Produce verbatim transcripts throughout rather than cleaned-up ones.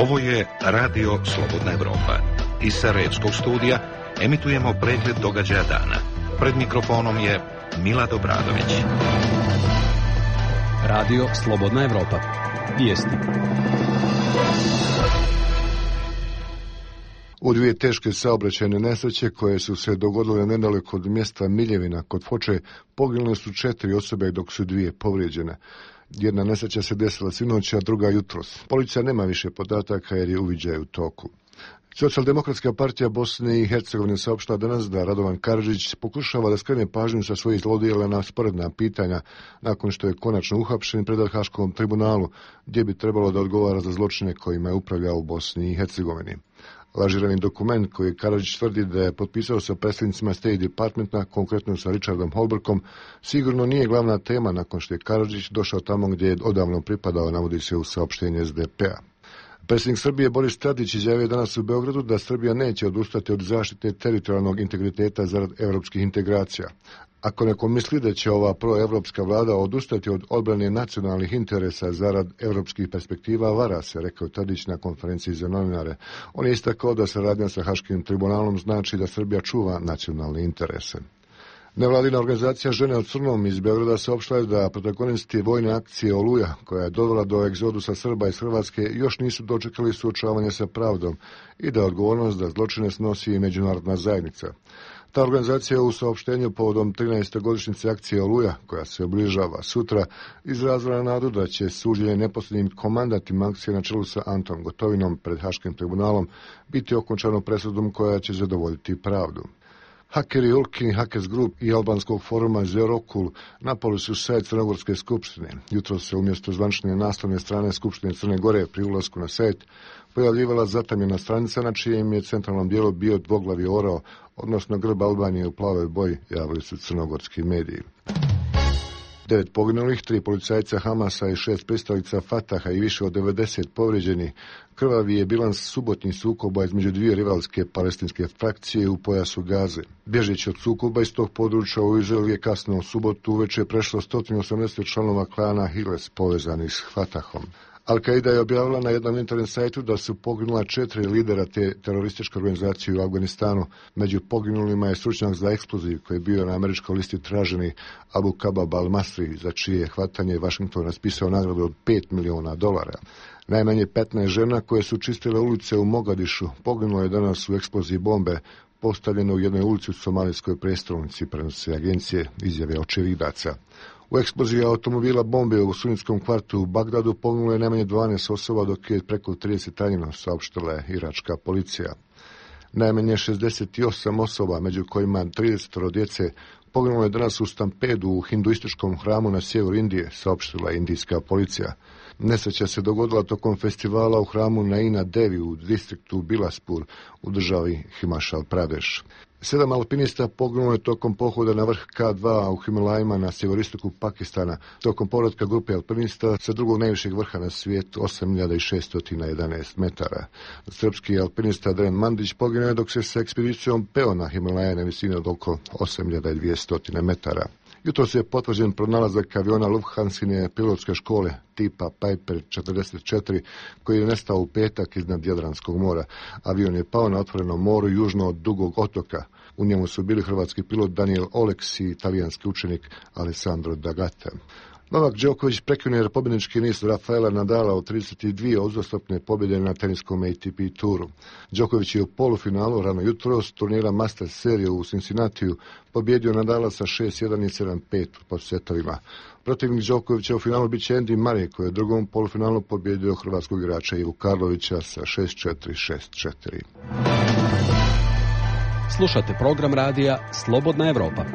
Ovo je Radio Slobodna Evropa. Iz Sarajevskog studija emitujemo pregled događaja dana. Pred mikrofonom je Milad Obradović. Radio Slobodna Evropa. Vijesti. U dvije teške saobraćajne nesreće koje su se dogodile nedaleko od mjesta Miljevina kod Foče poginule su četiri osobe dok su dvije povrijeđene. Jedna nesreća se desila sinoć, a druga jutros. Policija nema više podataka jer je uviđaj u toku. Socijaldemokratska partija Bosne i Hercegovine saopštila danas da Radovan Karadžić pokušava da skrene pažnju sa svojih zlodjela na sporedna pitanja nakon što je konačno uhapšen i predat Haškom tribunalu, gdje bi trebalo da odgovara za zločine kojima je upravljao u Bosni i Hercegovini. Lažirani dokument koji Karadžić tvrdi da je potpisao sa predstavnicima State Departmenta, konkretno sa Richardom Holbrookom, sigurno nije glavna tema nakon što je Karadžić došao tamo gdje je odavno pripadao, navodi se u saopštenju S D P-a. Predsjednik Srbije Boris Tadić izjavio danas u Beogradu da Srbija neće odustati od zaštite teritorijalnog integriteta zarad evropskih integracija. Ako neko misli da će ova proevropska vlada odustati od odbrane nacionalnih interesa zarad evropskih perspektiva, vara se, rekao Tadić na konferenciji za novinare. On je istakao da saradnja sa Haškim tribunalom znači da Srbija čuva nacionalne interese. Nevladina organizacija Žene od crnom iz Beograda saopštila je da protagonisti vojne akcije Oluja, koja je dovela do egzodusa Srba iz Hrvatske, još nisu dočekali suočavanje sa pravdom i da odgovornost za zločine snosi i međunarodna zajednica. Ta organizacija u saopštenju povodom trinaestogodišnjice akcije Oluja, koja se obližava sutra, izrazila nadu da će suđenje neposrednim komandantima akcije na čelu sa Antom Gotovinom pred Haškim tribunalom biti okončano presudom koja će zadovoljiti pravdu. Hakeri Ulkin Hackers Group i albanskog foruma Zerokul napali su sajt Crnogorske skupštine. Jutro se umjesto zvanične naslovne strane Skupštine Crne Gore pri ulasku na sajt pojavljivala zatamljena stranica na čijem je centralnom dijelu bio dvoglavi orao, odnosno grb Albanije u plavoj boji, javili su crnogorski mediji. Devet poginulih, tri policajca Hamasa i šest pristalica Fataha i više od devedeset povrijeđenih. Krvavi je bilans subotnjih sukoba između dvije rivalske palestinske frakcije u pojasu Gaze. Bježeći od sukoba iz tog područja u Izrael je kasno u subotu uveče prešlo sto osamdeset članova klana Hiles povezanih s Fatahom. Al-Qaida je objavila na jednom internet sajtu da su poginula četiri lidera te terorističke organizacije u Afganistanu. Među poginulima je stručnjak za eksploziv koji je bio na američkoj listi traženi Abu Kabab al-Masri, za čije hvatanje Washington raspisao nagradu od pet miliona dolara. Najmanje petnaest žena koje su čistile ulice u Mogadišu poginulo je danas u eksploziji bombe postavljene u jednoj ulici u somalijskoj prestolnici, prenose agencije, izjave očevidaca. U eksploziji automobila bombe u sunitskom kvartu u Bagdadu poginulo je najmanje dvanaest osoba, dok je preko trideset ranjeno, saopštila je iračka policija. Najmanje šezdeset osam osoba, među kojima trideset djece, poginulo je danas u stampedu u hinduističkom hramu na sjeveru Indije, saopštila je indijska policija. Nesreća se dogodila tokom festivala u hramu Naina Devi u distriktu Bilaspur u državi Himachal Pradesh. Sedam alpinista poginulo je tokom pohoda na vrh K dva u Himalajima na sjeveristoku Pakistana, tokom povratka grupe alpinista sa drugog najvišeg vrha na svijetu, osam hiljada šesto jedanaest metara. Srpski alpinista Dren Mandić poginuo je dok se sa ekspedicijom peo na Himalaje na visini od oko osam hiljada dvjesto metara. Jutro se je potvrđen pronalazak aviona Lufthansine pilotske škole tipa Piper četrdeset četiri koji je nestao u petak iznad Jadranskog mora. Avion je pao na otvorenom moru južno od Dugog otoka. U njemu su bili hrvatski pilot Daniel Oleks i italijanski učenik Alessandro D'Agata. Novak Đoković prekinuo je pobjednički niz Rafaela Nadala od trideset dvije uzastopne pobjede na teniskom A T P turu. Đoković je u polufinalu rano jutros turnira Masters serije u Cincinnatiju pobjedio Nadala sa šest jedan i sedam pet po setovima. Protivnik Đokovića u finalu bit će Andy Murray koji je u drugom polufinalu pobjedio hrvatskog igrača Ivu Karlovića sa šest četiri šest četiri. Slušate program radija Slobodna Evropa.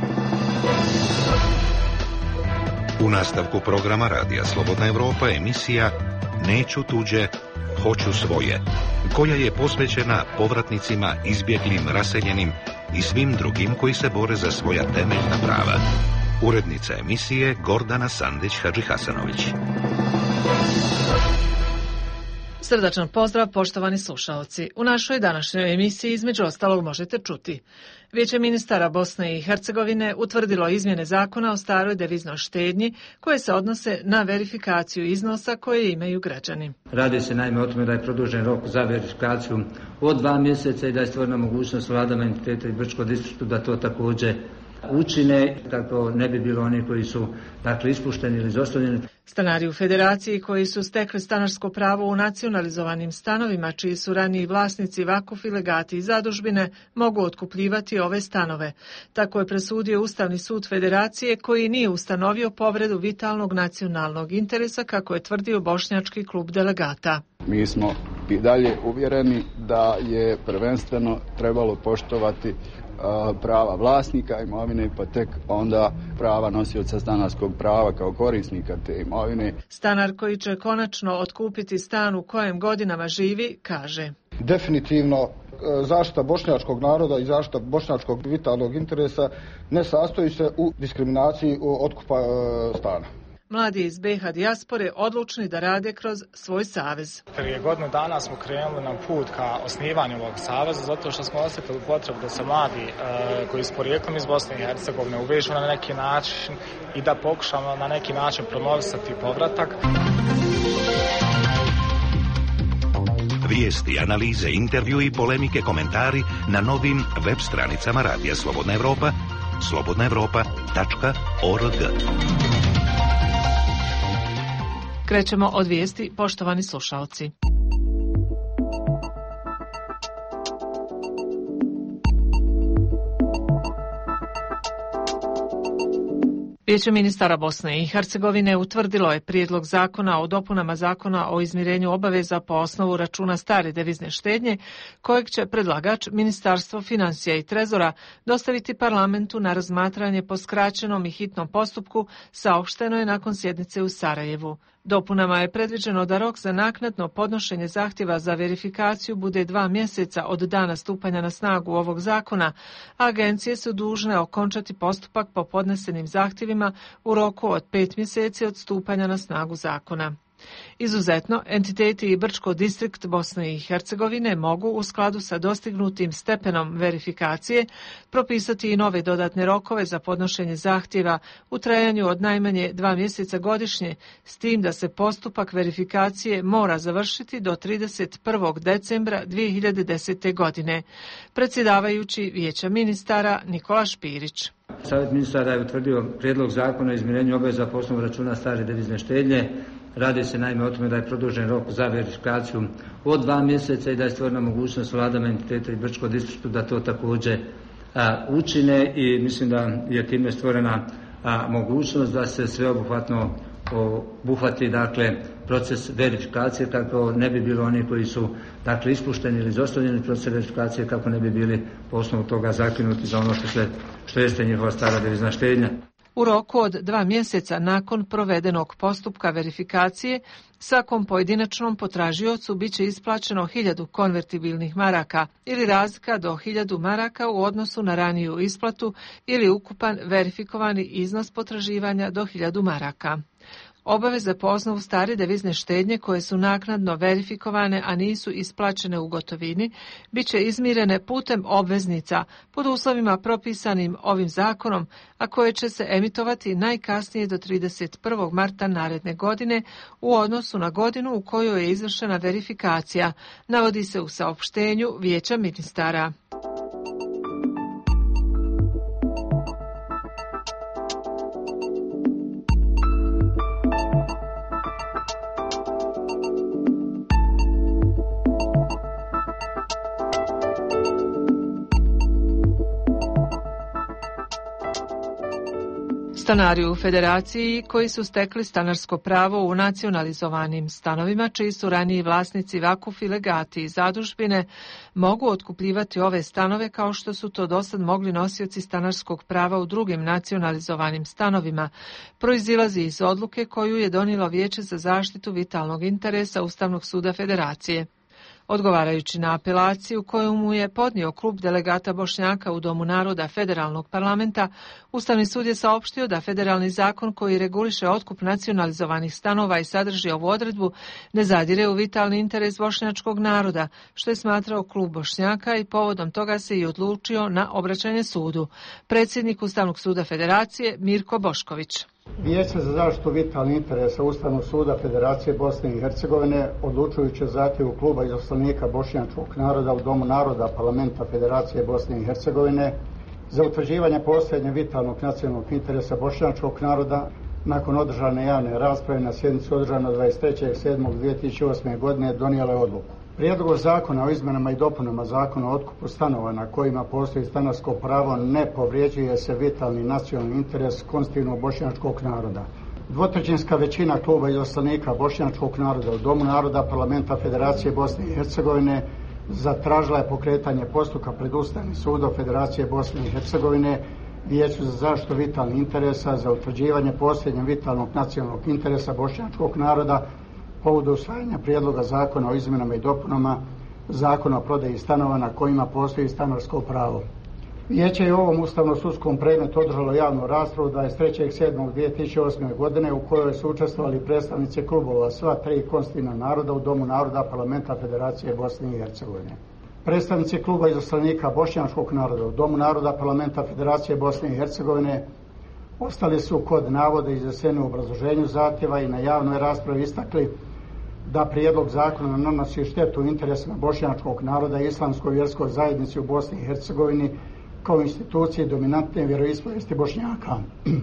U nastavku programa radija Slobodna Evropa emisija Neću tuđe, hoću svoje, koja je posvećena povratnicima, izbjeglim, raseljenim i svim drugim koji se bore za svoja temeljna prava. Urednica emisije Gordana Sandić-Hadžihasanović. Srdačan pozdrav, poštovani slušaoci. U našoj današnjoj emisiji između ostalog možete čuti. Vijeće ministara Bosne i Hercegovine utvrdilo izmjene zakona o staroj deviznoj štednji koje se odnose na verifikaciju iznosa koje imaju građani. Radi se naime o tome da je produžen rok za verifikaciju od dva mjeseca i da je stvorena mogućnost vladama entiteta i Brčkog distriktu da to također učine, kako ne bi bilo oni koji su dakle ispušteni ili izostavljeni. Stanari u Federaciji koji su stekli stanarsko pravo u nacionalizovanim stanovima, čiji su raniji vlasnici vakufi, legati i zadužbine, mogu otkupljivati ove stanove. Tako je presudio Ustavni sud Federacije, koji nije ustanovio povredu vitalnog nacionalnog interesa, kako je tvrdio Bošnjački klub delegata. Mi smo i dalje uvjereni da je prvenstveno trebalo poštovati prava vlasnika imovine, pa tek onda prava nosioca stanarskog prava kao korisnika te imovine. Stanar koji će konačno otkupiti stan u kojem godinama živi, kaže: definitivno zaštita bošnjačkog naroda i zaštita bošnjačkog vitalnog interesa ne sastoji se u diskriminaciji otkupa stana. Mladi iz be ha dijaspore odlučni da rade kroz svoj savez. Prije godinu dana smo krenuli na put ka osnivanju ovog saveza zato što smo osjetili potrebu da se mladi e, koji su porijeklom iz Bosne i Hercegovine uvežu na neki način i da pokušamo na neki način promovisati povratak. Vijesti, analize, intervju i polemike, komentari na novim web stranicama Radija Slobodna Evropa, slobodna evropa tačka org. Krećemo od vijesti, poštovani slušalci. Vijeće ministara Bosne i Hercegovine utvrdilo je prijedlog zakona o dopunama zakona o izmirenju obaveza po osnovu računa stare devizne štednje, kojeg će predlagač Ministarstvo financija i trezora dostaviti parlamentu na razmatranje po skraćenom i hitnom postupku, saopšteno je nakon sjednice u Sarajevu. Dopunama je predviđeno da rok za naknadno podnošenje zahtjeva za verifikaciju bude dva mjeseca od dana stupanja na snagu ovog zakona, a agencije su dužne okončati postupak po podnesenim zahtjevima u roku od pet mjeseci od stupanja na snagu zakona. Izuzetno, entiteti i Brčko distrikt Bosne i Hercegovine mogu u skladu sa dostignutim stepenom verifikacije propisati i nove dodatne rokove za podnošenje zahtjeva u trajanju od najmanje dva mjeseca godišnje, s tim da se postupak verifikacije mora završiti do trideset prvog decembra dvije hiljade desete. godine. Predsjedavajući Vijeća ministara Nikola Špirić. Savjet ministara je utvrdio prijedlog zakona o izmirenju obaveza po osnovu računa stare devizne štednje. Radi se naime o tome da je produžen rok za verifikaciju od dva mjeseca i da je stvorena mogućnost vladama entiteta i Brčkog distriktu da to također a, učine i mislim da je time stvorena a, mogućnost da se sveobuhvatno obuhvati dakle proces verifikacije, kako ne bi bilo oni koji su dakle ispušteni ili izostavljeni proces verifikacije, kako ne bi bili po osnovu toga zakinuti za ono što se što jeste njihova stara devizna štednja. U roku od dva mjeseca nakon provedenog postupka verifikacije, svakom pojedinačnom potražiocu bit će isplaćeno hiljadu konvertibilnih maraka ili razlika do hiljadu maraka u odnosu na raniju isplatu ili ukupan verifikovani iznos potraživanja do hiljadu maraka. Obaveze po osnovu stare devizne štednje koje su naknadno verifikovane, a nisu isplaćene u gotovini, bit će izmirene putem obveznica pod uslovima propisanim ovim zakonom, a koje će se emitovati najkasnije do trideset prvog marta naredne godine u odnosu na godinu u kojoj je izvršena verifikacija, navodi se u saopštenju Vijeća ministara. Stanari u Federaciji koji su stekli stanarsko pravo u nacionalizovanim stanovima, čiji su raniji vlasnici vakufi, legati i zadužbine, mogu otkupljivati ove stanove kao što su to dosad mogli nosioci stanarskog prava u drugim nacionalizovanim stanovima, proizilazi iz odluke koju je donijelo Vijeće za zaštitu vitalnog interesa Ustavnog suda Federacije. Odgovarajući na apelaciju koju mu je podnio klub delegata Bošnjaka u Domu naroda Federalnog parlamenta, Ustavni sud je saopštio da federalni zakon koji reguliše otkup nacionalizovanih stanova i sadrži ovu odredbu ne zadire u vitalni interes bošnjačkog naroda, što je smatrao klub Bošnjaka i povodom toga se i odlučio na obraćanje sudu. Predsjednik Ustavnog suda Federacije Mirko Bošković. Vijeće za zaštitu vitalnih interesa Ustavnog suda Federacije Bosne i Hercegovine odlučujući o zahtjevu kluba izaslanika bošnjačkog naroda u Domu naroda Parlamenta Federacije Bosne i Hercegovine za utvrđivanje postojanja vitalnog nacionalnog interesa bošnjačkog naroda nakon održane javne rasprave na sjednici održanoj dvadeset trećeg sedmog dvije tisuće osme. godine donijela je odluku. Prijedlog zakona o izmjenama i dopunama zakona o otkupu stanova na kojima postoji stanarsko pravo ne povrijeđuje se vitalni nacionalni interes konstitutivnog bošnjačkog naroda. Dvotrećinska većina kluba izaslanika bošnjačkog naroda u Domu naroda Parlamenta Federacije Bosne i Hercegovine zatražila je pokretanje postupka pred Ustavnim sudom Federacije Bosne i Hercegovine Vijeću za zaštitu vitalnih interesa za utvrđivanje postojanja vitalnog nacionalnog interesa bošnjačkog naroda povodom usvajanja prijedloga zakona o izmjenama i dopunama zakona o prodaji stanova na kojima postoji stanarsko pravo. Vijeće je u ovom ustavno-sudskom predmetu održalo javnu raspravu dvadeset trećeg sedmog dvije tisuće osme. godine u kojoj su učestvovali predstavnici klubova sva tri konstitutivna naroda u Domu naroda Parlamenta Federacije Bosne i Hercegovine. Predstavnici kluba izaslanika bošnjačkog naroda u Domu naroda Parlamenta Federacije Bosne i Hercegovine ostali su kod navoda izneseni u obrazloženju zahtjeva i na javnoj raspravi istakli da prijedlog zakona nanosi štetu interesima bošnjačkog naroda i islamskoj vjerskoj zajednici u Bosni i Hercegovini kao institucije dominantne vjeroispovijesti Bošnjaka.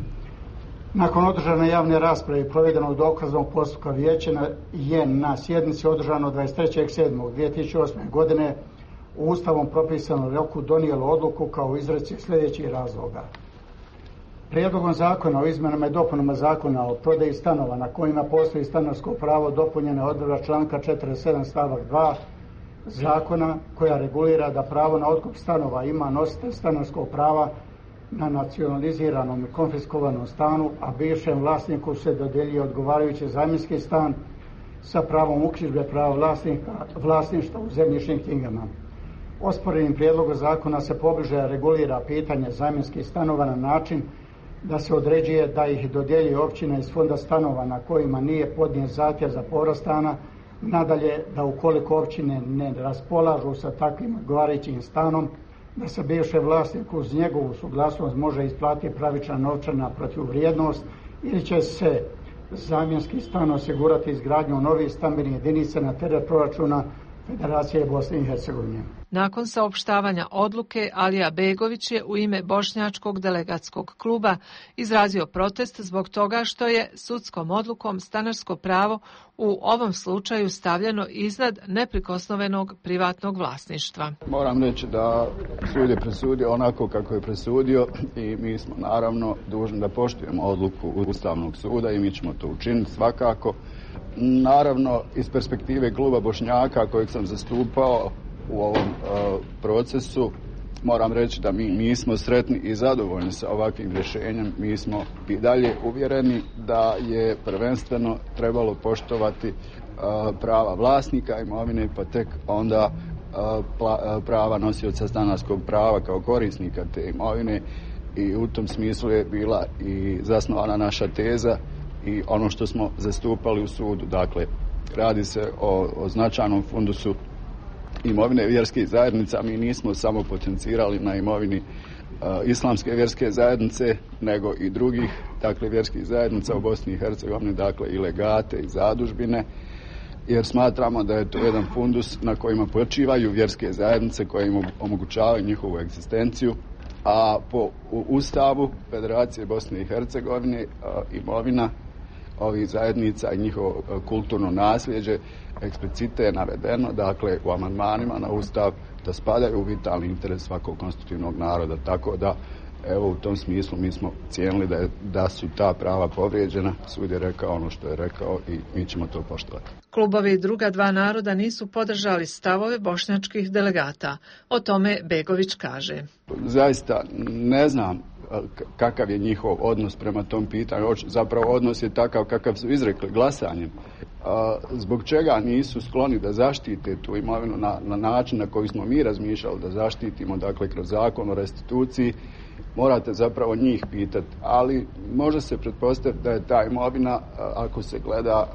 Nakon održane javne rasprave i provedenog dokaznog postupka vijeće je na sjednici održano dvadeset trećeg sedmog dvije tisuće osme. godine u Ustavom propisanom roku donijelo odluku kao izreci sljedećih razloga. Prijedlogom zakona o izmjenama i dopunama zakona o prodaji stanova na kojima postoji stanarsko pravo dopunjena odredba članka četrdeset sedam stavak dva zakona koja regulira da pravo na otkup stanova ima nositelj stanarskog prava na nacionaliziranom i konfiskovanom stanu, a bivšem vlasniku se dodjeljuje odgovarajući zamjenski stan sa pravom uknjižbe prava vlasnika, vlasništva u zemljišnim knjigama. Osporenim prijedlogom zakona se pobliže regulira pitanje zamjenskih stanova na način da se određuje da ih dodjeljuje općina iz fonda stanova na kojima nije podnijet zahtjev za povrat stana, nadalje da ukoliko općine ne raspolažu sa takvim odgovarajućim stanom, da se bivšem vlasniku uz njegovu suglasnost može isplatiti pravična novčana protuvrijednost ili će se zamjenski stan osigurati izgradnjom novih stambenih jedinica na teret proračuna Federacije Bosne i Hercegovine. Nakon saopštavanja odluke, Alija Begović je u ime bošnjačkog delegatskog kluba izrazio protest zbog toga što je sudskom odlukom stanarsko pravo u ovom slučaju stavljeno iznad neprikosnovenog privatnog vlasništva. Moram reći da sud je presudio onako kako je presudio i mi smo naravno dužni da poštujemo odluku Ustavnog suda i mi ćemo to učiniti svakako. Naravno, iz perspektive kluba Bošnjaka kojeg sam zastupao u ovom uh, procesu, moram reći da mi nismo sretni i zadovoljni sa ovakvim rješenjem. Mi smo i dalje uvjereni da je prvenstveno trebalo poštovati uh, prava vlasnika imovine, pa tek onda uh, pla, uh, prava nosioca stanarskog prava kao korisnika te imovine, i u tom smislu je bila i zasnovana naša teza i ono što smo zastupali u sudu. Dakle, radi se o, o značajnom fundusu imovine vjerskih zajednica. Mi nismo samo potencirali na imovini uh, islamske vjerske zajednice, nego i drugih, dakle, vjerskih zajednica u Bosni i Hercegovini, dakle i legate i zadužbine, jer smatramo da je to jedan fundus na kojima počivaju vjerske zajednice koje im omogućavaju njihovu egzistenciju, a po Ustavu Federacije Bosne i Hercegovine uh, imovina ovih zajednica i njihovo kulturno nasljeđe eksplicite je navedeno, dakle, u amandmanima na Ustav, da spadaju u vitalni interes svakog konstitutivnog naroda, tako da, evo, u tom smislu mi smo cijenili da, je, da su ta prava povrijeđena. Sud je rekao ono što je rekao i mi ćemo to poštovati. Klubovi druga dva naroda nisu podržali stavove bošnjačkih delegata. O tome Begović kaže. Zaista ne znam kakav je njihov odnos prema tom pitanju. Zapravo odnos je takav kakav su izrekli glasanjem. zbog čega nisu skloni da zaštite tu imovinu na, na način na koji smo mi razmišljali da zaštitimo, dakle kroz zakon o restituciji, morate zapravo njih pitati. Ali može se pretpostaviti da je ta imovina, ako se gleda,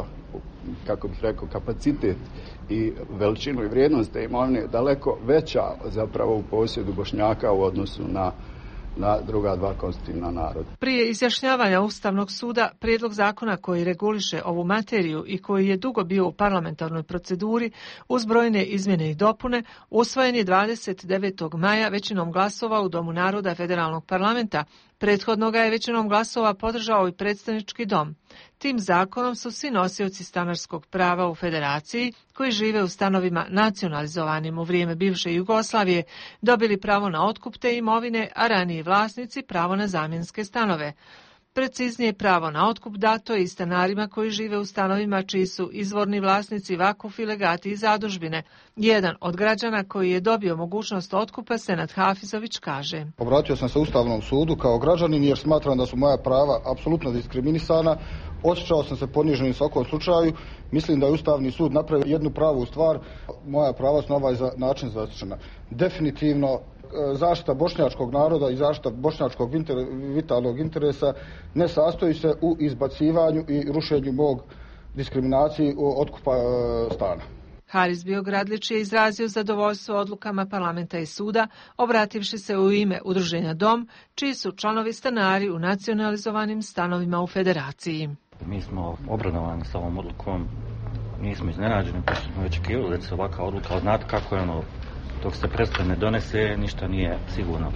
kako bih rekao, kapacitet i veličinu i vrijednost te imovine daleko veća zapravo u posjedu Bošnjaka u odnosu na na druga dva konstitutivna naroda. Prije izjašnjavanja Ustavnog suda, prijedlog zakona koji reguliše ovu materiju i koji je dugo bio u parlamentarnoj proceduri uz brojne izmjene i dopune, usvojen je dvadeset devetog maja većinom glasova u Domu naroda Federalnog parlamenta. Prethodno ga je većinom glasova podržao i predstavnički dom. Tim zakonom su svi nosioci stanarskog prava u Federaciji, koji žive u stanovima nacionalizovanim u vrijeme bivše Jugoslavije, dobili pravo na otkup te imovine, a raniji vlasnici pravo na zamjenske stanove. Preciznije, pravo na otkup dato je i stanarima koji žive u stanovima čiji su izvorni vlasnici vakufi, legati i zadužbine. Jedan od građana koji je dobio mogućnost otkupa, Senad Hafizović, kaže: Obratio sam se Ustavnom sudu kao građanin jer smatram da su moja prava apsolutno diskriminisana. Osjećao sam se poniženim u svakom slučaju. Mislim da je Ustavni sud napravio jednu pravu stvar. Moja prava su na ovaj način zaštićena. Definitivno zaštita bošnjačkog naroda i zaštita bošnjačkog inter, vitalnog interesa ne sastoji se u izbacivanju i rušenju mog diskriminaciji otkupa e, stana. Haris Biogradlić je izrazio zadovoljstvo odlukama parlamenta i suda, obrativši se u ime udruženja Dom, čiji su članovi stanari u nacionalizovanim stanovima u Federaciji. Mi smo obradovani s ovom odlukom, nismo iznenađeni, pa smo već očekivali da se ovakva odluka, znate kako je ono, dok se presuda ne donese, ništa nije sigurno.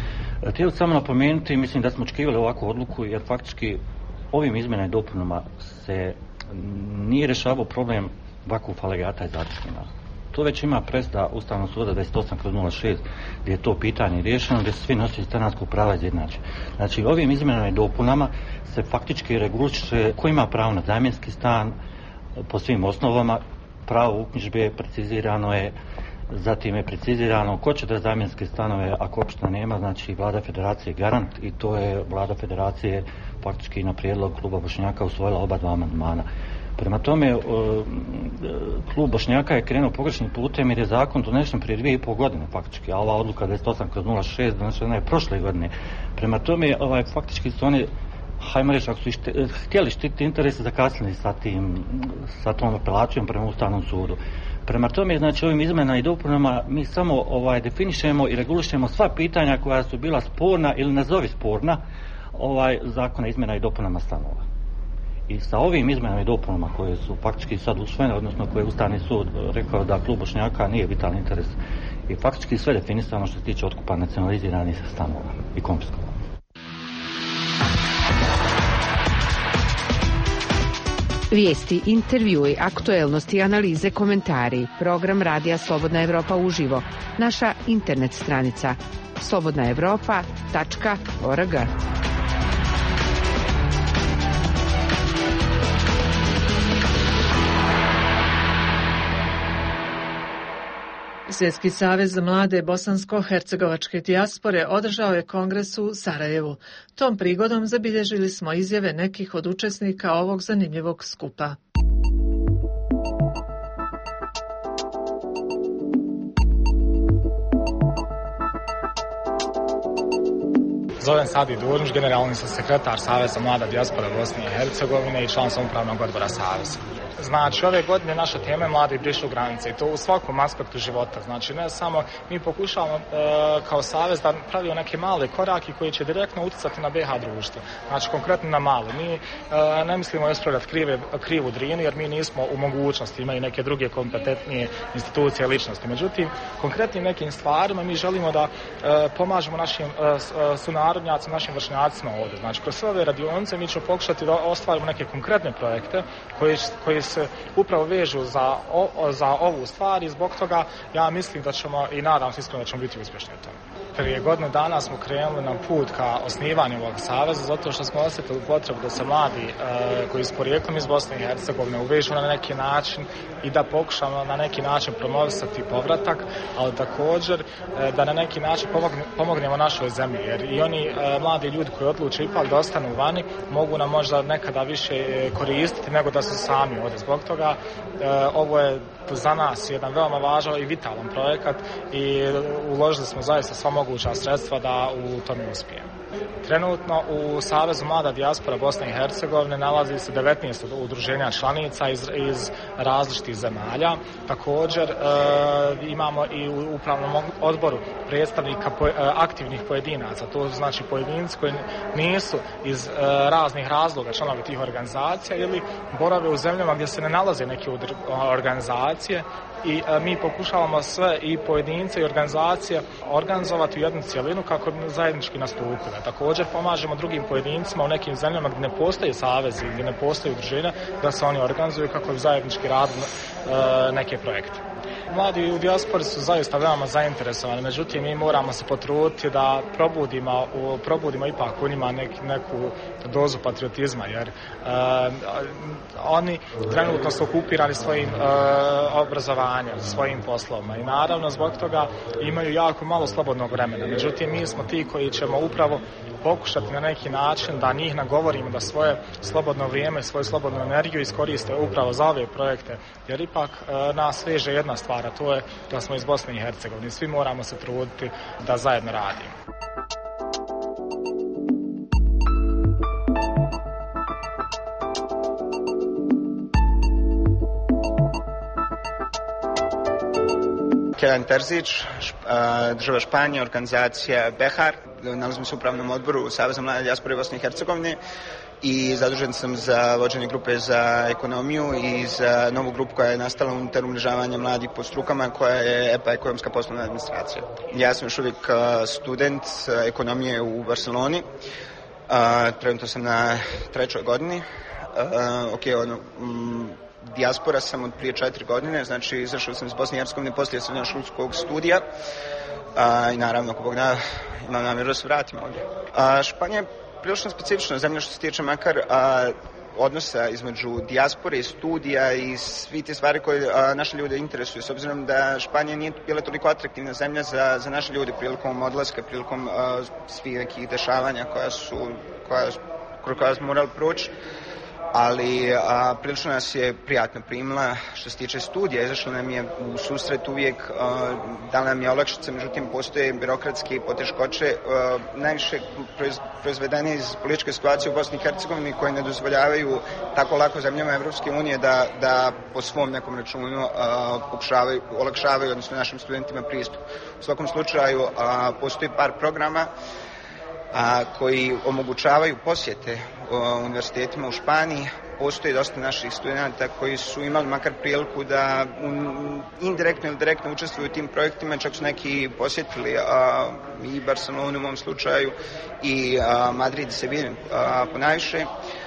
Htio samo napomenuti, mislim da smo očekivali ovakvu odluku, jer faktički ovim izmjenama i dopunama se nije rješavao problem vakufa, legata i zadužbina. To već ima presuda Ustavnog suda dvadeset osam kroz nula šest, gdje je to pitanje riješeno, gdje su svi nositelji stanarskog prava izjednačeni. Znači, ovim izmjenama i dopunama se faktički reguliše ko ima pravo na zamjenski stan po svim osnovama, pravo uknjižbe precizirano je. Zatim je precizirano ko će da zamjenske stanove ako opština nema, znači Vlada Federacije garant, i to je Vlada Federacije faktički na prijedlog kluba Bošnjaka usvojila oba dva amandmana. Prema tome, klub Bošnjaka je krenuo pogrešnim putem jer je zakon donesen prije dvije i pol godine faktički, a ova odluka dvadeset osam kroz nula šest donešena je prošle godine. Prema tome, ovaj, faktički su oni, hajmo reći, ako su šte, htjeli štiti interese, zakasnili sa tim, sa tom apelacijom prema Ustavnom sudu. Prema tome, znači, ovim izmenama i dopunama mi samo ovaj, definišemo i regulišemo sva pitanja koja su bila sporna ili nazovi sporna ovaj, zakona izmjena i dopunama stanova. I sa ovim izmenama i dopunama koje su faktički sad usvojene, odnosno koje je Ustavni sud rekao da klub Bošnjaka nije vitalni interes, i faktički sve definisano što se tiče otkupa nacionaliziranih stanova i konfiskova. Vijesti, intervjui, aktuelnosti, analize, komentari. Program Radija Slobodna Evropa uživo. Naša internet stranica slobodna evropa tačka org. Svjetski savez za mlade bosansko-hercegovačke dijaspore održao je kongres u Sarajevu. Tom prigodom zabilježili smo izjave nekih od učesnika ovog zanimljivog skupa. Zovem Sadi Durnić, generalni sam sekretar Saveza mlada dijaspora Bosne i Hercegovine i član sam upravnog odbora Saveza. Znači, ove godine naša tema je mladi brišu granice i to u svakom aspektu života. Znači, ne samo mi pokušavamo e, kao savez da pravimo neke male korake koji će direktno utjecati na B H društvo. Znači, konkretno na malo. Mi e, ne mislimo ispravljati krive, krivu Drinu jer mi nismo u mogućnosti, imaju neke druge kompetentnije institucije, ličnosti. Međutim, konkretnim nekim stvarima mi želimo da e, pomažemo našim e, sunarodnjacima, našim vršnjacima ovdje. Znači, kroz sve ove radionice mi ćemo pokušati da ostvarimo neke konkretne projekte koji, koji se upravo vežu za, o, za ovu stvar i zbog toga ja mislim da ćemo i nadam se iskreno da ćemo biti uspješni u tome. Prije godinu dana smo krenuli na put ka osnivanju ovog saveza zato što smo osjetili potrebu da se mladi e, koji su porijeklom iz Bosne i Hercegovine uvežu na neki način i da pokušamo na neki način promovisati povratak, ali također e, da na neki način pomogne, pomognemo našoj zemlji jer i oni e, mladi ljudi koji odluče ipak da ostanu vani mogu nam možda nekada više koristiti nego da se sami provode. Zbog toga ovo je za nas jedan veoma važan i vitalan projekat i uložili smo zaista sva moguća sredstva da u tome uspijemo. Trenutno u Savezu Mlada dijaspora Bosne i Hercegovine nalazi se devetnaest udruženja članica iz, iz različitih zemalja. Također e, imamo i u upravnom odboru predstavnika po, e, aktivnih pojedinaca. To znači pojedinci koji nisu iz e, raznih razloga članovi tih organizacija ili borave u zemljama gdje se ne nalaze neke organizacije. I e, mi pokušavamo sve i pojedince i organizacije organizovati u jednu cjelinu kako bi zajednički nastupile. Također pomažemo drugim pojedincima u nekim zemljama gdje ne postoje savezi, gdje ne postoje udruženja, da se oni organizuju kako bi zajednički radili e, neke projekte. Mladi u dijaspori su zaista veoma zainteresovani, međutim mi moramo se potruditi da probudimo, probudimo ipak u njima nek, neku dozu patriotizma, jer e, oni trenutno su okupirani svojim e, obrazovanjem, svojim poslovima i naravno zbog toga imaju jako malo slobodnog vremena. Međutim, mi smo ti koji ćemo upravo pokušati na neki način da njih nagovorimo da svoje slobodno vrijeme, svoju slobodnu energiju iskoriste upravo za ove projekte, jer ipak e, nas veže jedna stvar, a to je da smo iz Bosne i Hercegovine. Svi moramo se truditi da zajedno radimo. Kenan Terzić, država Španija, organizacija Behar. Nalazim se u upravnom odboru Saveza Mlade dijaspore Bosne i Hercegovine i zadužen sam za vođenje grupe za ekonomiju i za novu grupu koja je nastala unutar umrežavanja mladih po strukama, koja je E P A, ekonomska poslovna administracija. Ja sam još uvijek student ekonomije u Barceloni. Trenutno sam na trećoj godini. Ok, ono... Dijaspora sam od prije četiri godine, znači izašao sam iz Bosne i Hercegovine poslije srednjoškolskog studija a, i naravno ako Bog da imam namjeru da se vratim ovdje. A, Španija je prilično specifična zemlja što se tiče makar a, odnosa između dijaspore i studija i svi te stvari koje a, naše ljude interesuju, s obzirom da Španija nije bila toliko atraktivna zemlja za, za naše ljude prilikom odlaska, prilikom a, svih nekih dešavanja koja su, koja, koja smo morali proći. Ali a, prilično nas je prijatno primila što se tiče studija, izašlo nam je u susret uvijek, a, dala nam je olakšice, međutim postoje birokratske poteškoće, a, najviše proiz, proizvedene iz političke situacije u Bosni i Hercegovini koje ne dozvoljavaju tako lako zemljama Evropske unije da, da po svom nekom računu a, pokušavaju, olakšavaju, odnosno našim studentima pristup. U svakom slučaju a, postoji par programa a, koji omogućavaju posjete u univerzitetima u Španiji. Postoji dosta naših studenta koji su imali makar priliku da indirektno ili direktno učestvuju u tim projektima, čak su neki posjetili a, i Barcelonu u mom slučaju i a, Madrid i Sevilju ponajviše.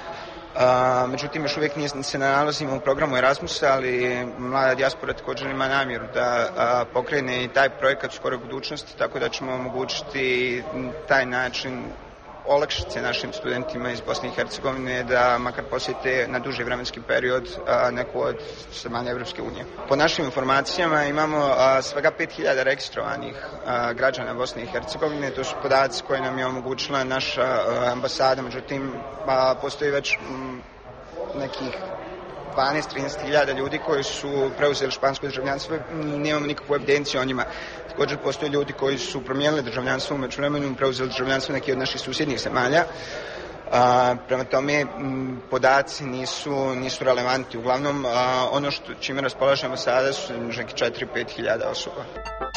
A, međutim, još uvijek nije se nalazimo u programu Erasmusa, ali Mlada dijaspora također ima namjeru da a, pokrene i taj projekat u skoroj budućnosti, tako da ćemo omogućiti taj način olakšice našim studentima iz Bosne i Hercegovine da makar posjete na duži vremenski period a, neku od zemalja Evropske unije. Po našim informacijama imamo a, svega pet hiljada registrovanih a, građana Bosne i Hercegovine. To su podaci koje nam je omogućila naša a, ambasada, međutim a, postoji već m, nekih dvanaest do trinaest hiljada ljudi koji su preuzeli špansko državljanstvo i nemamo nikakvu evidenciju o njima. Također postoje ljudi koji su promijenili državljanstvo u međuvremenu i preuzeli državljanstvo neki od naših susjednih zemalja. A, prema tome m, podaci nisu, nisu relevantni. Uglavnom a, ono što čime raspolažemo sada su neki četiri do pet hiljada osoba.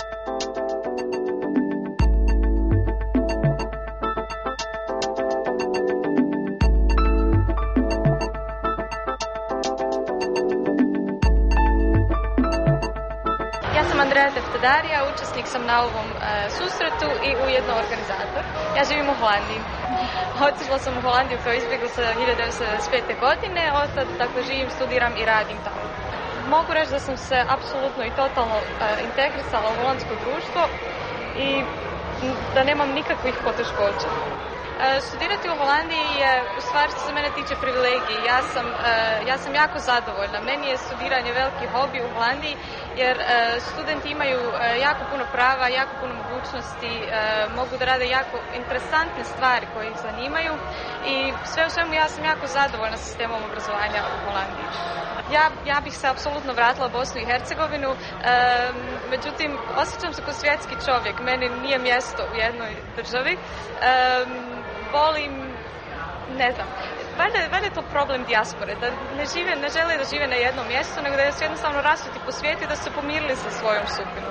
Andreja Teftedarija, učesnik sam na ovom e, susretu i ujedno organizator. Ja živim u Holandiji. Otišla sam u Holandiju kao izbjeglica hiljadu devetsto devedeset pete. godine, od tad dakle, živim, studiram i radim tamo. Mogu reći da sam se apsolutno i totalno e, integrisala u holandsko društvo i da nemam nikakvih poteškoća. Studirati u Holandiji je u stvari što se mene tiče privilegije. Ja sam, ja sam jako zadovoljna. Meni je studiranje veliki hobi u Holandiji jer studenti imaju jako puno prava, jako puno mogućnosti, mogu da rade jako interesantne stvari koje ih zanimaju i sve u svemu ja sam jako zadovoljna sa sistemom obrazovanja u Holandiji. Ja, ja bih se apsolutno vratila u Bosnu i Hercegovinu, e, međutim osjećam se kao svjetski čovjek, meni nije mjesto u jednoj državi, e, volim, ne znam, valjda, valjda je to problem dijaspore, da ne, žive, ne žele da žive na jednom mjestu, nego da su jednostavno rasuti po svijetu i da su se pomirili sa svojom sudbinom.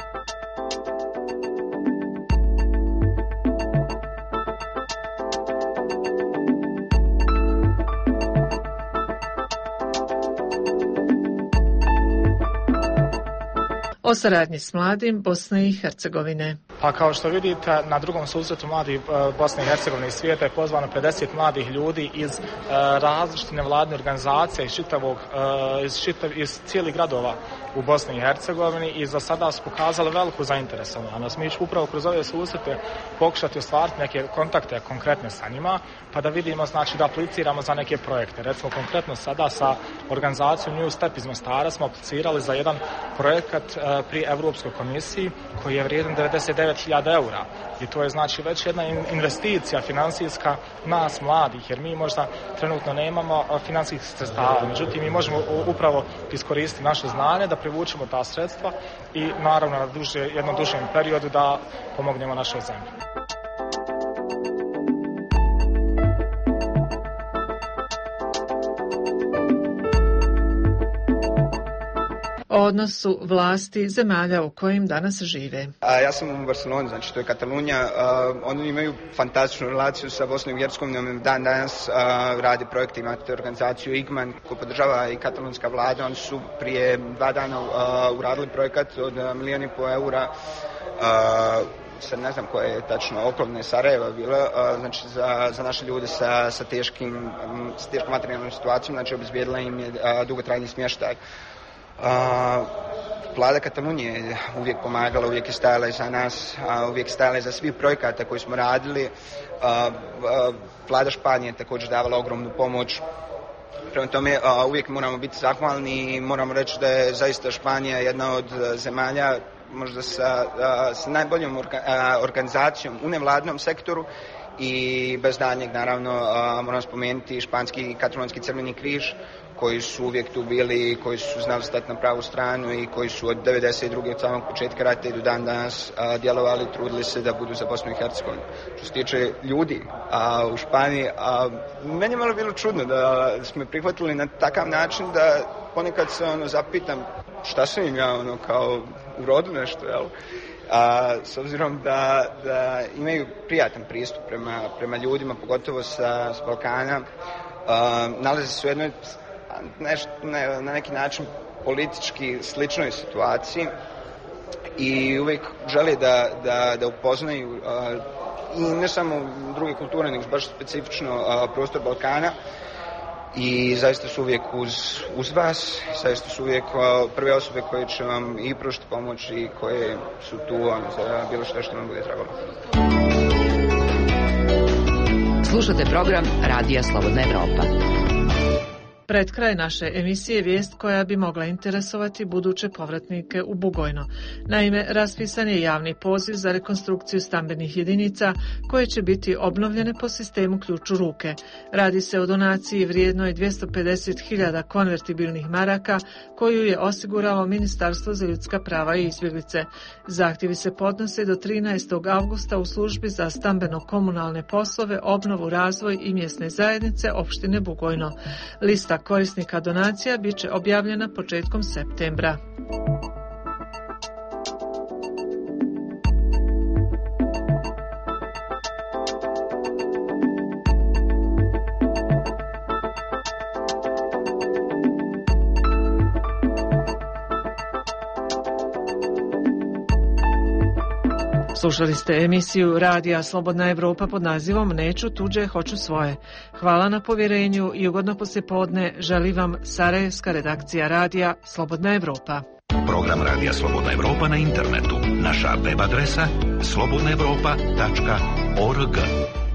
O saradnji s mladim Bosne i Hercegovine. Pa kao što vidite, na drugom susretu mladih Bosne i Hercegovine i svijeta je pozvano pedeset mladih ljudi iz uh, različite nevladne organizacije iz, čitavog, uh, iz, čitav, iz cijelih gradova u Bosni i Hercegovini i za sada su pokazali veliku zainteresovanost. Mi ćemo upravo kroz ove susrete pokušati ostvariti neke kontakte konkretne sa njima, pa da vidimo, znači da apliciramo za neke projekte. Recimo konkretno sada sa organizacijom New Step iz Mostara smo aplicirali za jedan projekat uh, pri Europskoj komisiji koji je vrijedan devedeset devet hiljada eura i to je znači već jedna investicija financijska nas mladih, jer mi možda trenutno nemamo financijskih sredstava, međutim mi možemo upravo iskoristiti naše znanje da privučemo ta sredstva i naravno na duže, jednom dužem periodu da pomognemo našoj zemlji. O odnosu vlasti zemalja u kojim danas žive. A, ja sam u Barceloni, znači to je Katalunja. A, oni imaju fantastičnu relaciju sa Bosnom i Hercegovinom. Dan danas a, radi projekte, imate organizaciju I G M A N koju podržava i katalonska vlada. Oni su prije dva dana a, uradili projekat od milijon i pol eura. A, sad ne znam koje je tačno okolne Sarajeva bila, a, znači za, za naše ljude sa, sa, teškim, sa teškom materijalnom situacijom, znači obezbijedila im je a, dugotrajni smještaj. Uh, Vlada Katalunije je uvijek pomagala, uvijek je stajala iza nas, uh, uvijek stajala iza svih projekata koji smo radili. Uh, uh, Vlada Španije je također davala ogromnu pomoć. Prema tome uh, uvijek moramo biti zahvalni i moramo reći da je zaista Španija jedna od zemalja možda sa, uh, sa najboljom orga, uh, organizacijom u nevladnom sektoru. I bez daljnjeg naravno uh, moram spomenuti španski katalonski crveni križ koji su uvijek tu bili, koji su znali stati na pravu stranu i koji su od devedeset druge od samog početka rata i do dan danas a, djelovali, trudili se da budu za Bosnu i Hercegovinu. Što se tiče ljudi a, u Španiji, a, meni je malo bilo čudno da smo prihvatili na takav način da ponekad se ono zapitam šta sam im ja ono kao urodu nešto, jel? A, s obzirom da, da imaju prijatan pristup prema, prema ljudima, pogotovo sa, s Balkana, a, nalaze se u jednoj nešto, ne, na neki način politički sličnoj situaciji i uvijek žele da, da, da upoznaju uh, i ne samo druge kulture, nego baš specifično uh, prostor Balkana i zaista su uvijek uz, uz vas, zaista su uvijek uh, prve osobe koje će vam i pružiti pomoć i koje su tu um, za bilo što što vam bude trebalo. Slušate program Radija Slobodna Evropa. Pred kraj naše emisije vijest koja bi mogla interesovati buduće povratnike u Bugojno. Naime, raspisan je javni poziv za rekonstrukciju stambenih jedinica koje će biti obnovljene po sistemu ključ u ruke. Radi se o donaciji vrijednoj dvjesto pedeset hiljada konvertibilnih maraka koju je osiguralo Ministarstvo za ljudska prava i izbjeglice. Zahtjevi se podnose do trinaestog avgusta u službi za stambeno-komunalne poslove, obnovu, razvoj i mjesne zajednice opštine Bugojno. Lista korisnika donacija bit će objavljena početkom septembra. Slušali ste emisiju Radija Slobodna Evropa pod nazivom Neću tuđe, hoću svoje. Hvala na povjerenju i ugodno poslijepodne želi vam sarajevska redakcija Radija Slobodna Evropa. Program Radija Slobodna Evropa na internetu. Naša web adresa slobodnaevropa tačka org.